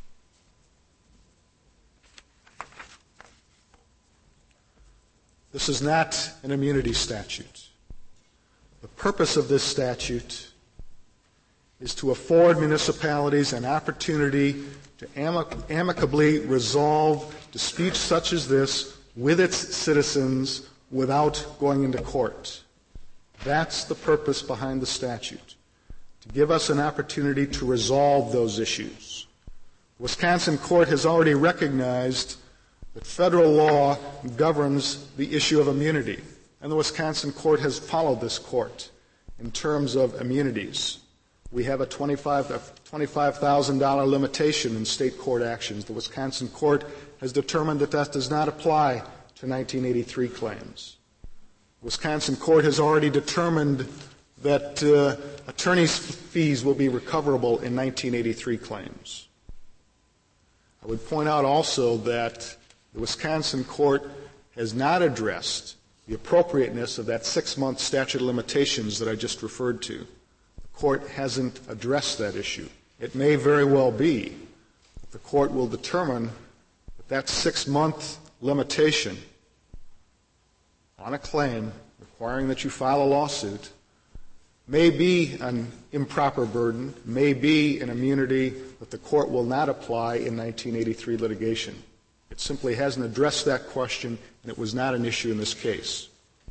This is not an immunity statute. The purpose of this statute is to afford municipalities an opportunity to amicably resolve disputes such as this with its citizens without going into court. That's the purpose behind the statute, to give us an opportunity to resolve those issues. The Wisconsin court has already recognized that federal law governs the issue of immunity, and the Wisconsin court has followed this court in terms of immunities. We have a $25,000 limitation in state court actions. The Wisconsin court has determined that that does not apply to 1983 claims. The Wisconsin court has already determined that attorney's fees will be recoverable in 1983 claims. I would point out also that the Wisconsin court has not addressed the appropriateness of that 6-month statute of limitations that I just referred to. The court hasn't addressed that issue. It may very well be that the court will determine that that 6-month limitation on a claim requiring that you file a lawsuit may be an improper burden, may be an immunity that the court will not apply in 1983 litigation. It simply hasn't addressed that question, and it was not an issue in this case.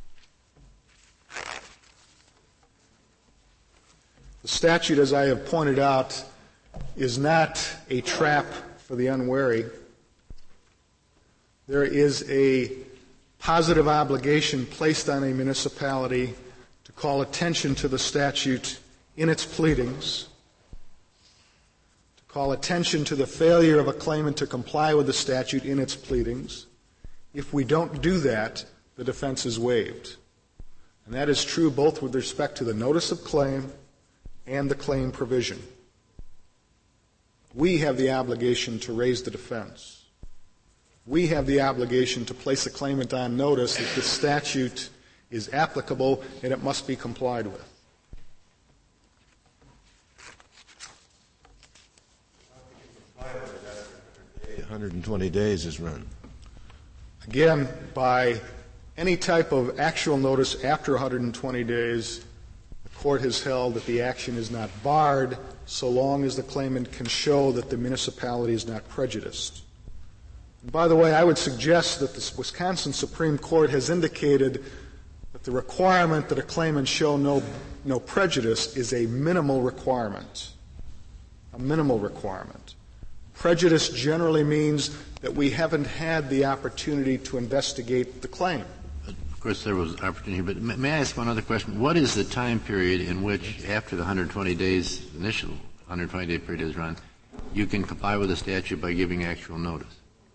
The statute, as I have pointed out, is not a trap for the unwary. There is a positive obligation placed on a municipality to call attention to the statute in its pleadings, to call attention to the failure of a claimant to comply with the statute in its pleadings. If we don't do that, the defense is waived. And that is true both with respect to the notice of claim and the claim provision. We have the obligation to raise the defense. We have the obligation to place a claimant on notice that the statute is applicable and it must be complied with. The 120 days is run. Again, by any type of actual notice after 120 days, the court has held that the action is not barred so long as the claimant can show that the municipality is not prejudiced. And by the way, I would suggest that the Wisconsin Supreme Court has indicated that the requirement that a claimant show no prejudice is a minimal requirement. A minimal requirement. Prejudice generally means that we haven't had the opportunity to investigate the claim. Of course, there was opportunity, but may I ask one other question? What is the time period in which, after the 120 days, initial 120-day period is run, you can comply with the statute by giving actual notice?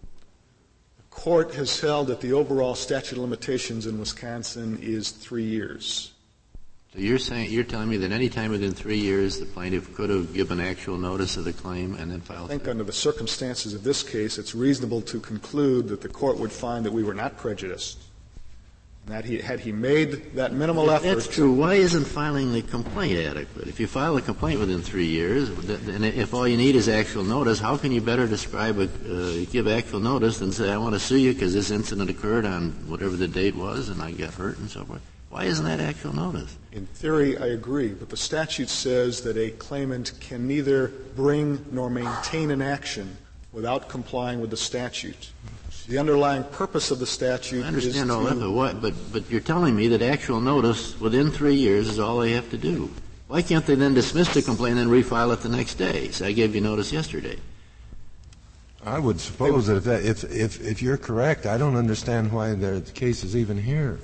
The court has held that the overall statute of limitations in Wisconsin is 3 years. So you're telling me that any time within 3 years the plaintiff could have given actual notice of the claim and then filed? I think under the circumstances of this case, it's reasonable to conclude that the court would find that we were not prejudiced. And that had he made that minimal effort. That's true. Why isn't filing the complaint adequate? If you file a complaint within 3 years, and if all you need is actual notice, how can you better give actual notice than say, I want to sue you because this incident occurred on whatever the date was and I got hurt and so forth? Why isn't that actual notice? In theory, I agree, but the statute says that a claimant can neither bring nor maintain an action without complying with the statute. The underlying purpose of the statute I understand all that, but you're telling me that actual notice within 3 years is all they have to do. Why can't they then dismiss the complaint and refile it the next day? So I gave you notice yesterday. I would suppose that if you're correct, I don't understand why the case is even here.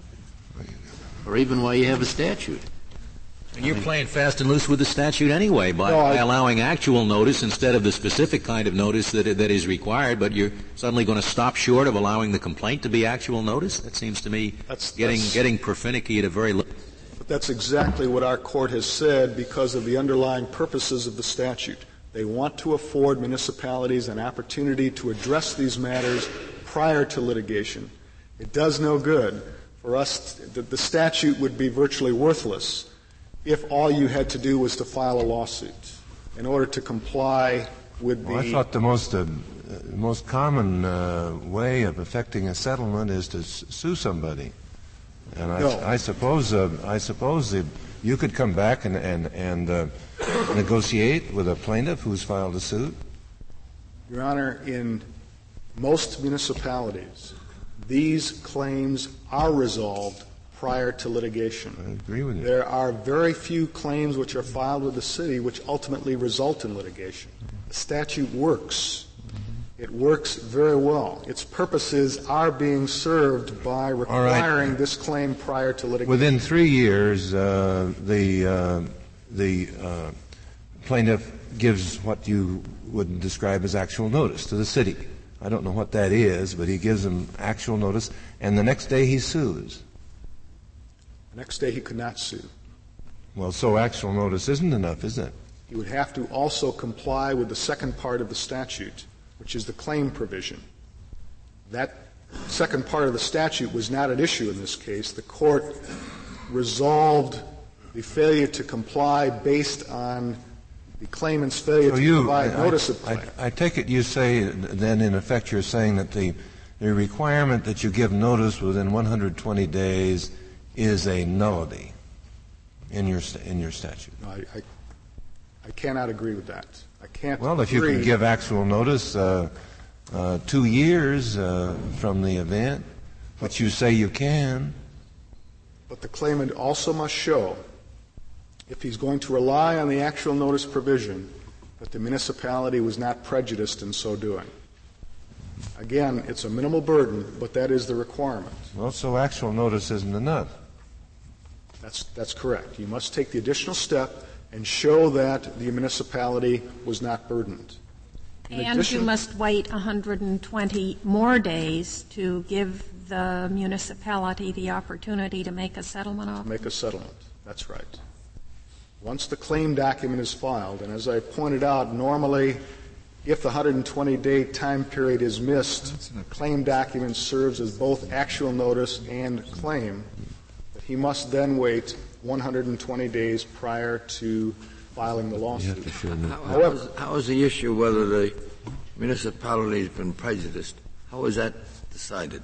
Or even why you have a statute. And you're playing fast and loose with the statute anyway by allowing actual notice instead of the specific kind of notice that is required, but you're suddenly going to stop short of allowing the complaint to be actual notice? That seems to me getting perfinicky at a very low. But that's exactly what our court has said because of the underlying purposes of the statute. They want to afford municipalities an opportunity to address these matters prior to litigation. It does no good for us. The statute would be virtually worthless if all you had to do was to file a lawsuit in order to comply with the... I thought the most common way of effecting a settlement is to sue somebody. And I suppose you could come back and negotiate with a plaintiff who's filed a suit. Your Honor, in most municipalities, these claims are resolved prior to litigation. I agree with you. There are very few claims which are filed with the city which ultimately result in litigation. The statute works. It works very well. Its purposes are being served by requiring this claim prior to litigation. Within 3 years, the plaintiff gives what you would describe as actual notice to the city. I don't know what that is, but he gives them actual notice, and the next day he sues. The next day he could not sue. Well, so actual notice isn't enough, is it? He would have to also comply with the second part of the statute, which is the claim provision. That second part of the statute was not at issue in this case. The court resolved the failure to comply based on the claimant's failure to provide notice of claim. I take it you say then, in effect, you're saying that the requirement that you give notice within 120 days is a nullity in your statute. No, I cannot agree with that. I can't. Well, if you can give actual notice 2 years from the event, which you say you can. But the claimant also must show, if he's going to rely on the actual notice provision, that the municipality was not prejudiced in so doing. Again, it's a minimal burden, but that is the requirement. Well, so actual notice isn't enough. That's correct. You must take the additional step and show that the municipality was not burdened. And you must wait 120 more days to give the municipality the opportunity to make a settlement offer? Make a settlement. That's right. Once the claim document is filed, and as I pointed out, normally if the 120-day time period is missed, the claim document serves as both actual notice and claim. But he must then wait 120 days prior to filing the lawsuit. However, how is the issue whether the municipality has been prejudiced? How is that decided?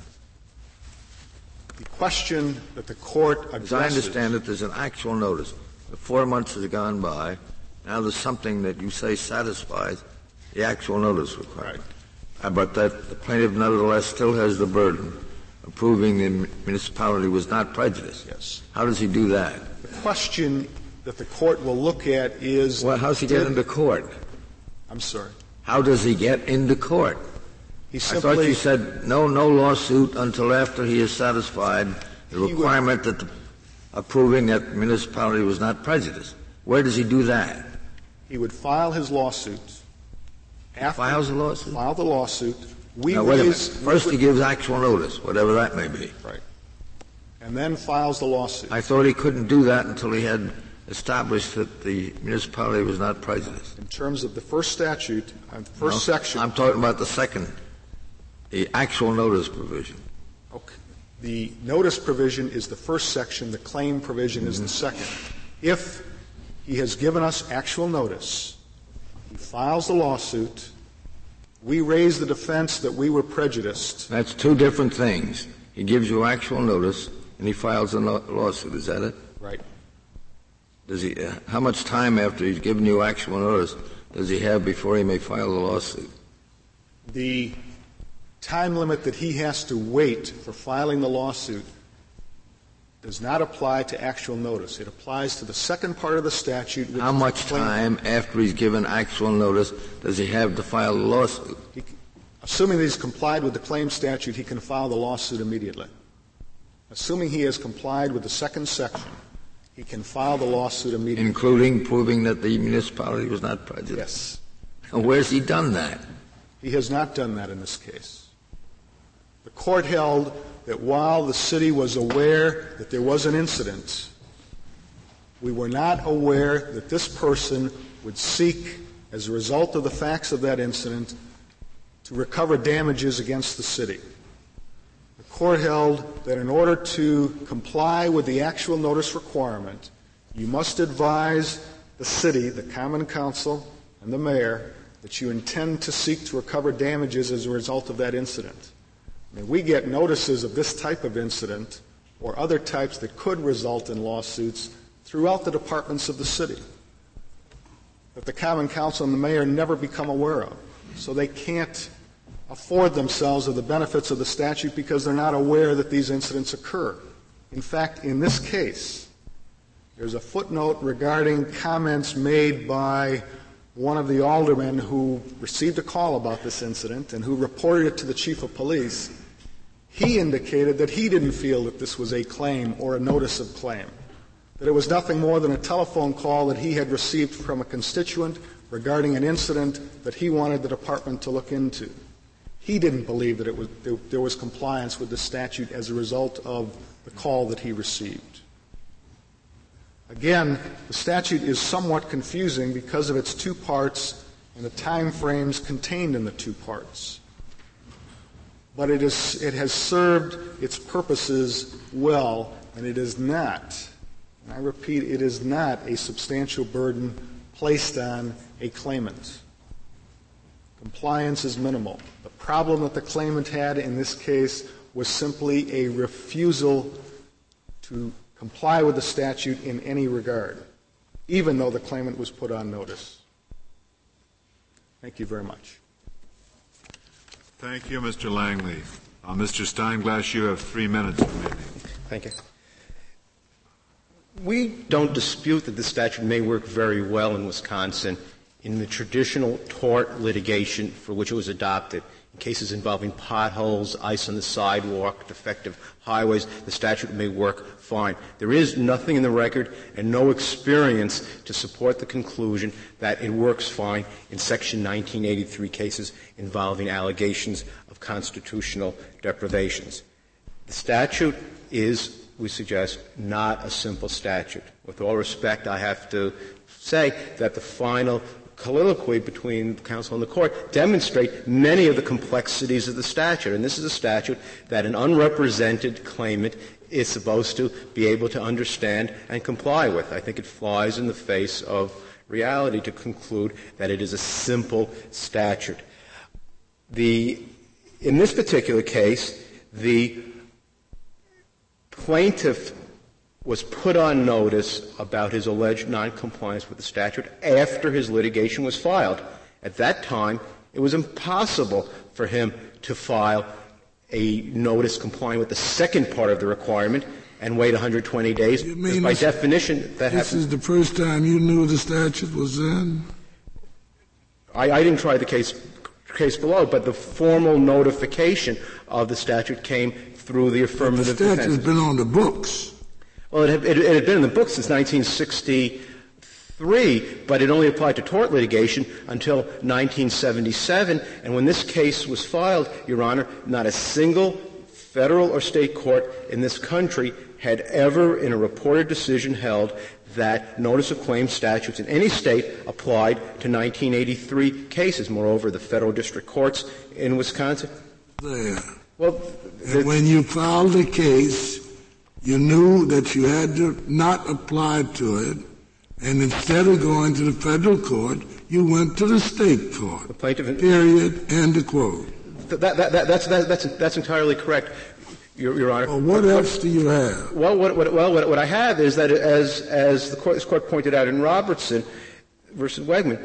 The question that the court addresses. As I understand it, there's an actual notice. The 4 months has gone by. Now there's something that you say satisfies the actual notice requirement. Right. But that the plaintiff nevertheless still has the burden of proving the municipality was not prejudiced. Yes. How does he do that? The question that the court will look at is... Well, how does he get into court? I'm sorry. How does he get into court? He simply, I thought you said no lawsuit until after he has satisfied the requirement of proving that the municipality was not prejudiced. Where does he do that? He would file his lawsuit. Files the lawsuit? File the lawsuit. Now, wait a minute. First he gives actual notice, whatever that may be. Right. And then files the lawsuit. I thought he couldn't do that until he had established that the municipality was not prejudiced. In terms of the first statute, section. I'm talking about the second, the actual notice provision. Okay. The notice provision is the first section. The claim provision is the second. If he has given us actual notice, he files the lawsuit, we raise the defense that we were prejudiced. That's two different things. He gives you actual notice, and he files a lawsuit. Is that it? Right. Does he? How much time after he's given you actual notice does he have before he may file the lawsuit? The time limit that he has to wait for filing the lawsuit does not apply to actual notice. It applies to the second part of the statute. How much time after he's given actual notice does he have to file the lawsuit? Assuming that he's complied with the claim statute, he can file the lawsuit immediately. Assuming he has complied with the second section, he can file the lawsuit immediately. Including proving that the municipality was not prejudiced? Yes. And where's he done that? He has not done that in this case. The court held that while the city was aware that there was an incident, we were not aware that this person would seek, as a result of the facts of that incident, to recover damages against the city. The court held that in order to comply with the actual notice requirement, you must advise the city, the Common Council, and the mayor that you intend to seek to recover damages as a result of that incident. And we get notices of this type of incident or other types that could result in lawsuits throughout the departments of the city that the Common Council and the mayor never become aware of. So they can't afford themselves of the benefits of the statute because they're not aware that these incidents occur. In fact, in this case, there's a footnote regarding comments made by one of the aldermen who received a call about this incident and who reported it to the chief of police. He indicated that he didn't feel that this was a claim or a notice of claim, that it was nothing more than a telephone call that he had received from a constituent regarding an incident that he wanted the department to look into. He didn't believe that there was compliance with the statute as a result of the call that he received. Again, the statute is somewhat confusing because of its two parts and the time frames contained in the two parts. But it has served its purposes well, and it is not, and I repeat, it is not a substantial burden placed on a claimant. Compliance is minimal. The problem that the claimant had in this case was simply a refusal to comply with the statute in any regard, even though the claimant was put on notice. Thank you very much. Thank you, Mr. Langley. Mr. Steinglass, you have 3 minutes remaining. Thank you. We don't dispute that the statute may work very well in Wisconsin in the traditional tort litigation for which it was adopted In cases involving potholes, ice on the sidewalk, defective highways, the statute may work fine. There is nothing in the record and no experience to support the conclusion that it works fine in Section 1983 cases involving allegations of constitutional deprivations. The statute is, we suggest, not a simple statute. With all respect, I have to say that the final colloquy between the counsel and the court demonstrate many of the complexities of the statute. And this is a statute that an unrepresented claimant is supposed to be able to understand and comply with. I think it flies in the face of reality to conclude that it is a simple statute. In this particular case, the plaintiff was put on notice about his alleged noncompliance with the statute after his litigation was filed. At that time, it was impossible for him to file a notice complying with the second part of the requirement and wait 120 days. You mean by definition, that this is the first time you knew the statute was in? I didn't try the case below, but the formal notification of the statute came through the affirmative defense. The statute has been on the books. Well, it had been in the books since 1963, but it only applied to tort litigation until 1977. And when this case was filed, Your Honor, not a single federal or state court in this country had ever, in a reported decision, held that notice of claim statutes in any state applied to 1983 cases. Moreover, the federal district courts in Wisconsin. There. Well, and when you filed the case, you knew that you had to not apply to it, and instead of going to the federal court, you went to the state court. The plaintiff. Period. End of quote. That's entirely correct, Your Honor. Well, what else do you have? Well, what I have is that, as this court pointed out in Robertson versus Wegman,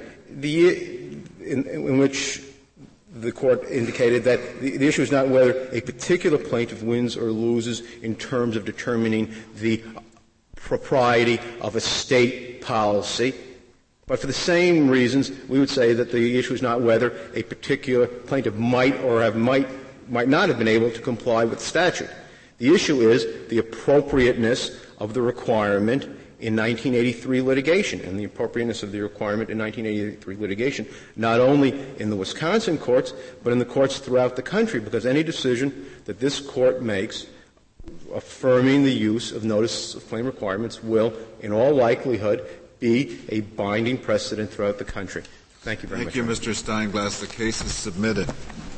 in which the court indicated that the issue is not whether a particular plaintiff wins or loses in terms of determining the propriety of a state policy, but for the same reasons, we would say that the issue is not whether a particular plaintiff might not have been able to comply with the statute. The issue is the appropriateness of the requirement in 1983 litigation, and the appropriateness of the requirement in 1983 litigation, not only in the Wisconsin courts, but in the courts throughout the country, because any decision that this court makes affirming the use of notice of claim requirements will, in all likelihood, be a binding precedent throughout the country. Thank you very much. Thank you, Mr. Steinglass. The case is submitted.